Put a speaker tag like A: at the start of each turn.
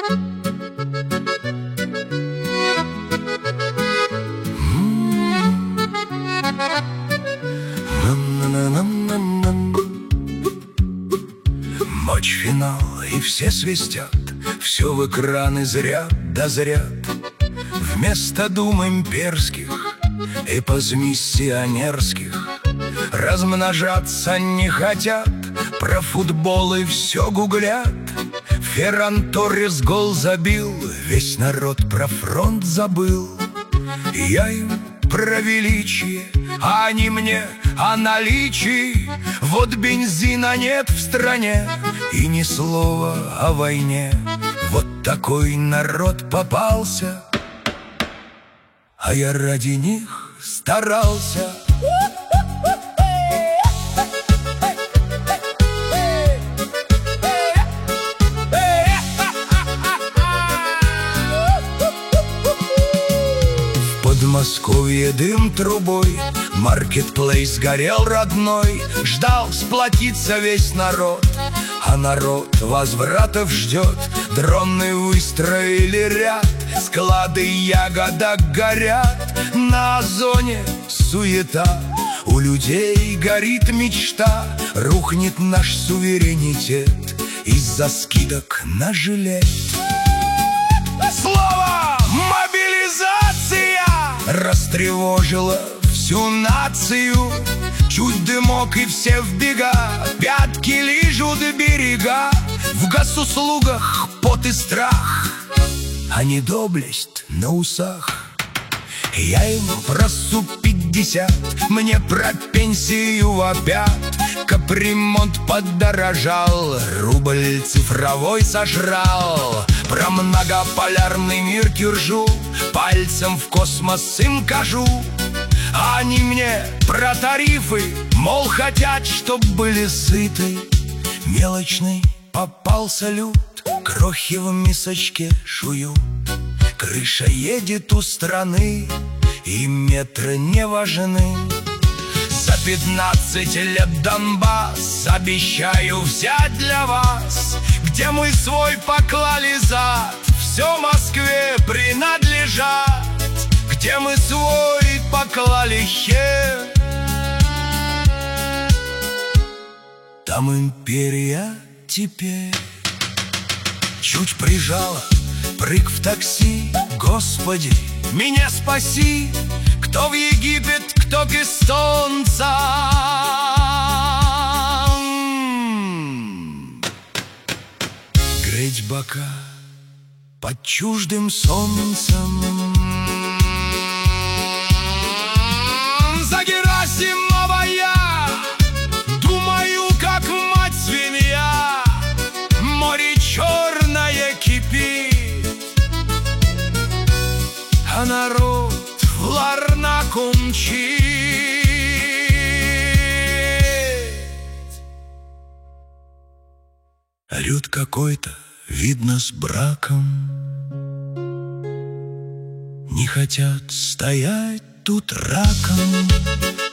A: Матч финал, и все свистят, все в экраны зрят да зрят. Вместо дум имперских и позмиссионерских размножаться не хотят, про футболы все гуглят. Ферран Торрес гол забил, весь народ про фронт забыл. Я им про величие, а они мне о наличии. Вот бензина нет в стране и ни слова о войне. Вот такой народ попался, а я ради них старался. В Подмосковье дым трубой, маркетплейс горел родной. Ждал сплотиться весь народ, а народ возвратов ждет. Дроны выстроили ряд, склады ягодок горят. На Озоне суета, у людей горит мечта. Рухнет наш суверенитет из-за скидок на жилет. Слово «мобилизация» растревожило всю нацию. Чуть дымок и все в бега, пятки лижут берега. В госуслугах пот и страх, а не доблесть на усах. Я им про Су-50, мне про пенсию вопят. Капремонт подорожал, рубль цифровой сожрал. Про многополярный мир киржу, пальцем в космос им кажу. А они мне про тарифы, мол, хотят, чтоб были сыты. Мелочный попался люд, крохи в мисочке жуют. Крыша едет у страны, и метры не важны. За 15 лет Донбасс обещаю взять для вас. Где мы свой поклали зад, все Москве принадлежат. Где мы свой поклали хер, там империя теперь. Чуть прижала, прыг в такси. Господи, меня спаси. Кто в Египет, кто к эстонцам. Греть бока под чуждым солнцем. За Герасимова я думаю, как мать свинья. Море черное кипит, а народ в Ларнаку мчит. Люд какой-то, видно, с браком. Не хотят стоять тут раком.